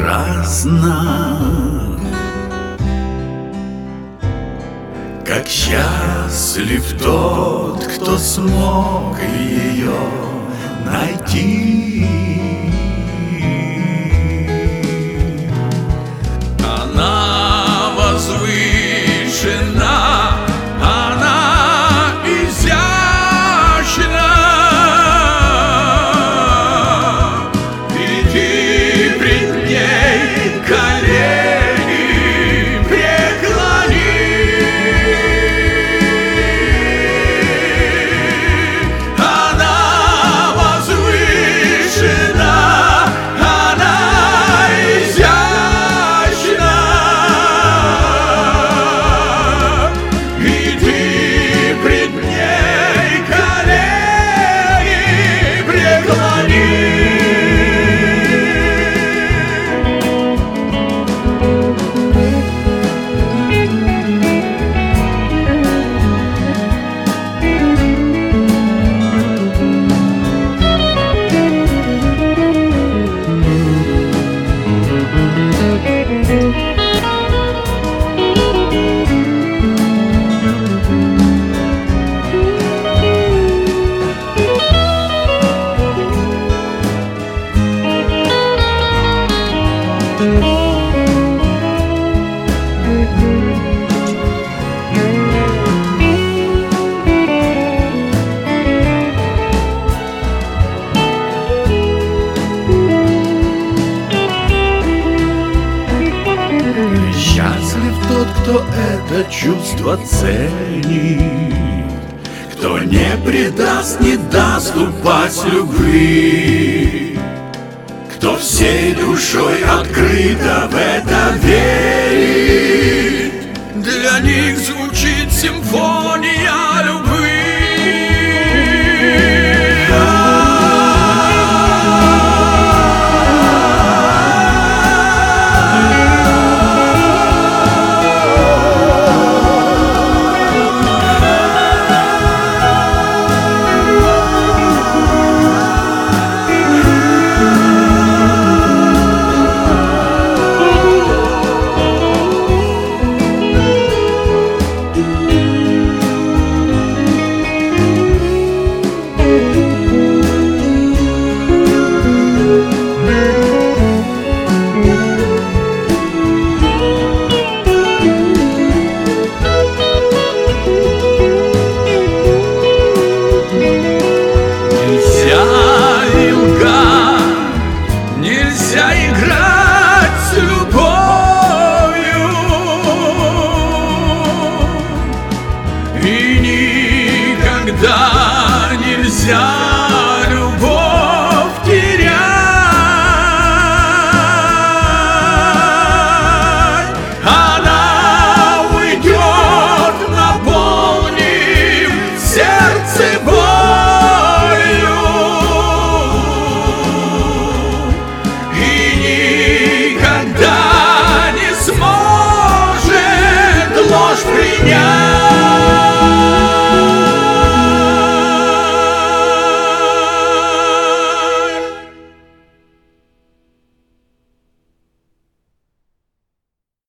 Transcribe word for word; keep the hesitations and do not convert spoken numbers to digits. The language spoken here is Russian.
прекрасна, как счастлив тот, кто смог ее найти. Она возвышена, она изящна, и ты пред ней колени преклони. Она возвышена, она изящна, и ты пред ней колени преклони. Счастлив тот, кто это чувство ценит, кто не предаст, не даст упасть любви, кто всей душой открыто в это верит. Для них звучит симфония любви. Нельзя играть с любовью, и никогда нельзя